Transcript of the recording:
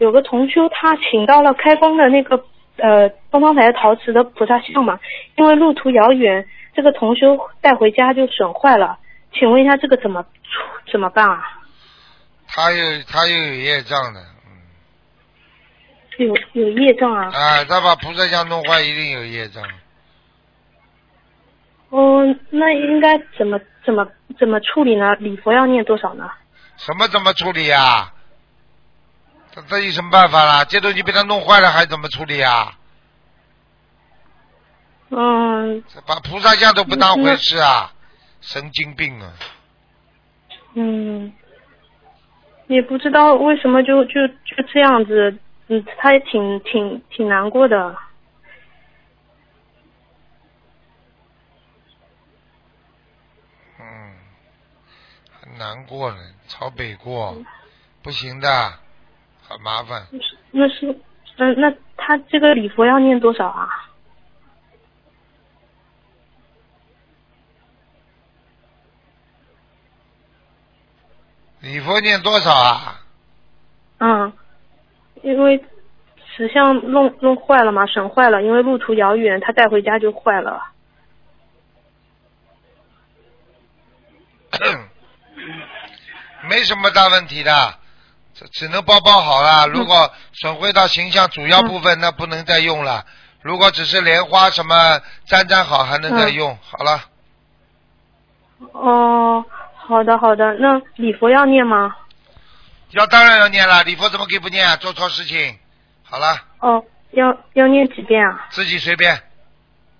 有个同修他请到了开光的那个东方台陶瓷的菩萨像嘛，因为路途遥远，这个同修带回家就损坏了，请问一下这个怎么办啊？ 他又有业障的， 有业障啊？ 啊，他把菩萨像弄坏，一定有业障。 哦，那应该怎么处理呢？礼佛要念多少呢？ 什么怎么处理呀？这有什么办法啦？这东西被他弄坏了，还怎么处理呀？把菩萨像都不当回事啊，神经病啊！ 也不知道为什么就这样子，他也挺难过的。 很难过了，朝北过，不行的，很麻烦。 那他这个礼佛要念多少啊？ 礼佛念多少啊？ 因为石像弄坏了嘛，损坏了，因为路途遥远，他带回家就坏了。 没什么大问题的，只能包好了。如果损毁到形象主要部分，那不能再用了。如果只是莲花什么粘好，还能再用。好了。 哦，好的，那礼佛要念吗？ 当然要念了，礼佛怎么可以不念啊？做错事情。好了。 要念几遍啊？ 自己随便。